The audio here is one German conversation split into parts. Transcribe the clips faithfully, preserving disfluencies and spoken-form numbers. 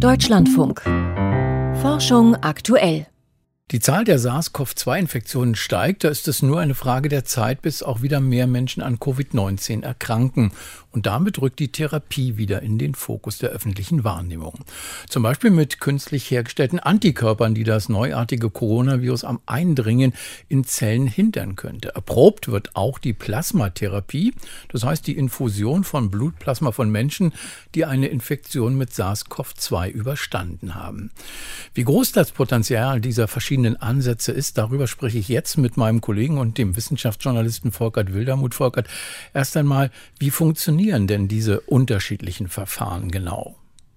Deutschlandfunk. Forschung aktuell. Die Zahl der SARS-CoV zwei Infektionen steigt, da ist es nur eine Frage der Zeit, bis auch wieder mehr Menschen an Covid neunzehn erkranken. Und damit rückt die Therapie wieder in den Fokus der öffentlichen Wahrnehmung. Zum Beispiel mit künstlich hergestellten Antikörpern, die das neuartige Coronavirus am Eindringen in Zellen hindern könnte. Erprobt wird auch die Plasmatherapie, das heißt die Infusion von Blutplasma von Menschen, die eine Infektion mit SARS-CoV zwei überstanden haben. Wie groß das Potenzial dieser verschiedenen Ansätze ist, darüber spreche ich jetzt mit meinem Kollegen und dem Wissenschaftsjournalisten Volkert Wildermuth. Volkert, erst einmal, wie funktionieren denn diese unterschiedlichen Verfahren genau?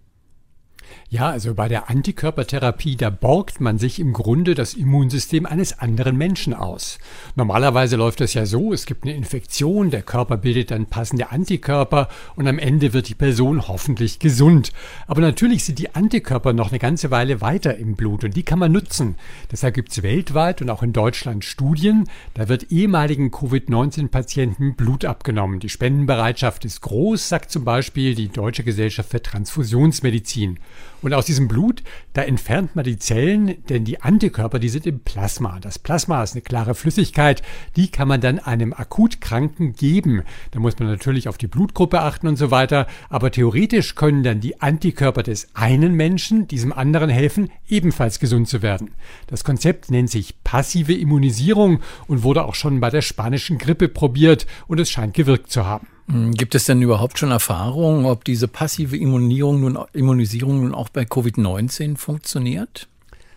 Ja, also bei der Antikörpertherapie, da borgt man sich im Grunde das Immunsystem eines anderen Menschen aus. Normalerweise läuft das ja so, es gibt eine Infektion, der Körper bildet dann passende Antikörper und am Ende wird die Person hoffentlich gesund. Aber natürlich sind die Antikörper noch eine ganze Weile weiter im Blut und die kann man nutzen. Deshalb gibt es weltweit und auch in Deutschland Studien, da wird ehemaligen Covid neunzehn Patienten Blut abgenommen. Die Spendenbereitschaft ist groß, sagt zum Beispiel die Deutsche Gesellschaft für Transfusionsmedizin. Und aus diesem Blut, da entfernt man die Zellen, denn die Antikörper, die sind im Plasma. Das Plasma ist eine klare Flüssigkeit, die kann man dann einem Akutkranken geben. Da muss man natürlich auf die Blutgruppe achten und so weiter, aber theoretisch können dann die Antikörper des einen Menschen diesem anderen helfen, ebenfalls gesund zu werden. Das Konzept nennt sich passive Immunisierung und wurde auch schon bei der spanischen Grippe probiert und es scheint gewirkt zu haben. Gibt es denn überhaupt schon Erfahrungen, ob diese passive Immunisierung nun, Immunisierung nun auch bei Covid neunzehn funktioniert?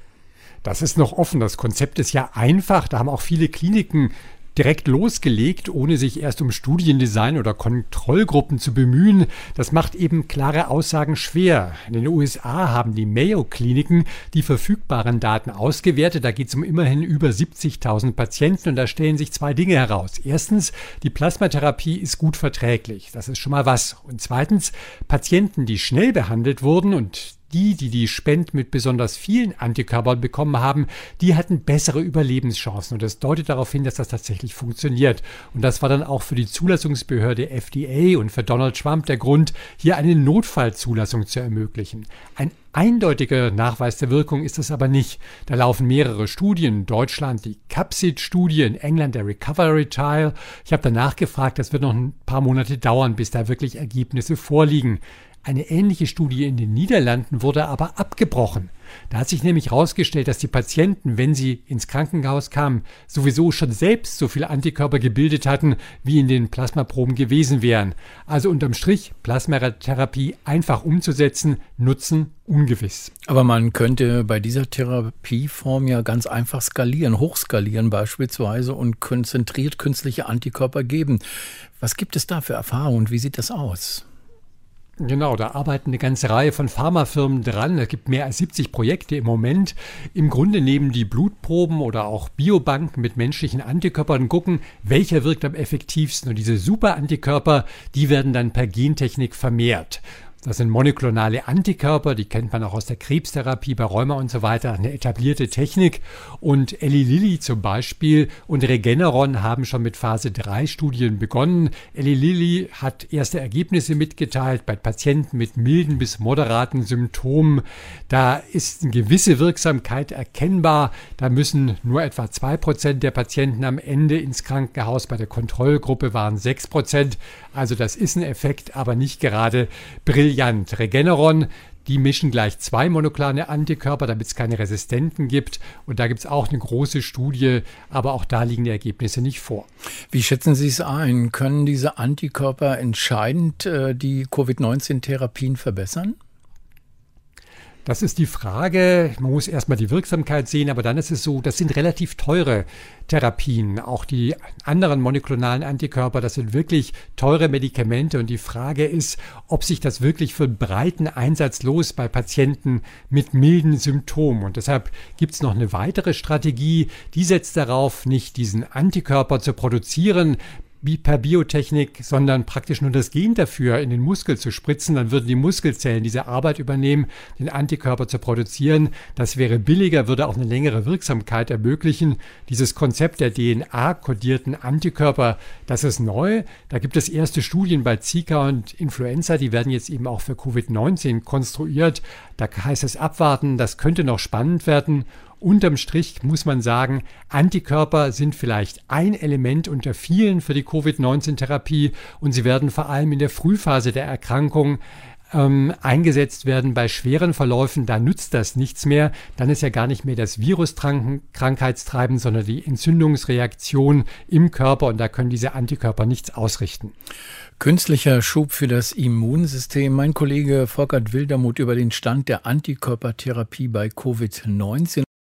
Das ist noch offen. Das Konzept ist ja einfach. Da haben auch viele Kliniken direkt losgelegt, ohne sich erst um Studiendesign oder Kontrollgruppen zu bemühen. Das macht eben klare Aussagen schwer. In den U S A haben die Mayo-Kliniken die verfügbaren Daten ausgewertet. Da geht es um immerhin über siebzigtausend Patienten und da stellen sich zwei Dinge heraus. Erstens, die Plasmatherapie ist gut verträglich. Das ist schon mal was. Und zweitens, Patienten, die schnell behandelt wurden und die, die die Spende mit besonders vielen Antikörpern bekommen haben, die hatten bessere Überlebenschancen. Und das deutet darauf hin, dass das tatsächlich funktioniert. Und das war dann auch für die Zulassungsbehörde F D A und für Donald Trump der Grund, hier eine Notfallzulassung zu ermöglichen. Ein eindeutiger Nachweis der Wirkung ist es aber nicht. Da laufen mehrere Studien. In Deutschland die CAPSID-Studie, in England der Recovery-Trial. Ich habe danach gefragt, das wird noch ein paar Monate dauern, bis da wirklich Ergebnisse vorliegen. Eine ähnliche Studie in den Niederlanden wurde aber abgebrochen. Da hat sich nämlich herausgestellt, dass die Patienten, wenn sie ins Krankenhaus kamen, sowieso schon selbst so viele Antikörper gebildet hatten, wie in den Plasmaproben gewesen wären. Also unterm Strich, Plasmatherapie einfach umzusetzen, Nutzen ungewiss. Aber man könnte bei dieser Therapieform ja ganz einfach skalieren, hochskalieren beispielsweise und konzentriert künstliche Antikörper geben. Was gibt es da für Erfahrungen und wie sieht das aus? Genau, da arbeiten eine ganze Reihe von Pharmafirmen dran. Es gibt mehr als siebzig Projekte im Moment. Im Grunde nehmen die Blutproben oder auch Biobanken mit menschlichen Antikörpern und gucken, welcher wirkt am effektivsten. Und diese Superantikörper, die werden dann per Gentechnik vermehrt. Das sind monoklonale Antikörper, die kennt man auch aus der Krebstherapie, bei Rheuma und so weiter, eine etablierte Technik. Und Eli Lilly zum Beispiel und Regeneron haben schon mit Phase drei Studien begonnen. Eli Lilly hat erste Ergebnisse mitgeteilt bei Patienten mit milden bis moderaten Symptomen. Da ist eine gewisse Wirksamkeit erkennbar. Da müssen nur etwa zwei Prozent der Patienten am Ende ins Krankenhaus. Bei der Kontrollgruppe waren sechs Prozent. Also das ist ein Effekt, aber nicht gerade brillant. Regeneron, die mischen gleich zwei monoklone Antikörper, damit es keine Resistenten gibt. Und da gibt es auch eine große Studie, aber auch da liegen die Ergebnisse nicht vor. Wie schätzen Sie es ein? Können diese Antikörper entscheidend äh, die Covid neunzehn Therapien verbessern? Das ist die Frage. Man muss erstmal die Wirksamkeit sehen, aber dann ist es so, das sind relativ teure Therapien. Auch die anderen monoklonalen Antikörper, das sind wirklich teure Medikamente. Und die Frage ist, ob sich das wirklich für breiten Einsatz lohnt bei Patienten mit milden Symptomen. Und deshalb gibt es noch eine weitere Strategie, die setzt darauf, nicht diesen Antikörper zu produzieren, wie per Biotechnik, sondern praktisch nur das Gen dafür in den Muskel zu spritzen, dann würden die Muskelzellen diese Arbeit übernehmen, den Antikörper zu produzieren. Das wäre billiger, würde auch eine längere Wirksamkeit ermöglichen. Dieses Konzept der D N A-kodierten Antikörper, das ist neu. Da gibt es erste Studien bei Zika und Influenza, die werden jetzt eben auch für Covid neunzehn konstruiert. Da heißt es abwarten, das könnte noch spannend werden. Unterm Strich muss man sagen, Antikörper sind vielleicht ein Element unter vielen für die Covid neunzehn Therapie und sie werden vor allem in der Frühphase der Erkrankung ähm, eingesetzt werden. Bei schweren Verläufen, da nützt das nichts mehr. Dann ist ja gar nicht mehr das Virus krankheitstreibend, sondern die Entzündungsreaktion im Körper und da können diese Antikörper nichts ausrichten. Künstlicher Schub für das Immunsystem. Mein Kollege Volkert Wildermuth über den Stand der Antikörpertherapie bei Covid neunzehn.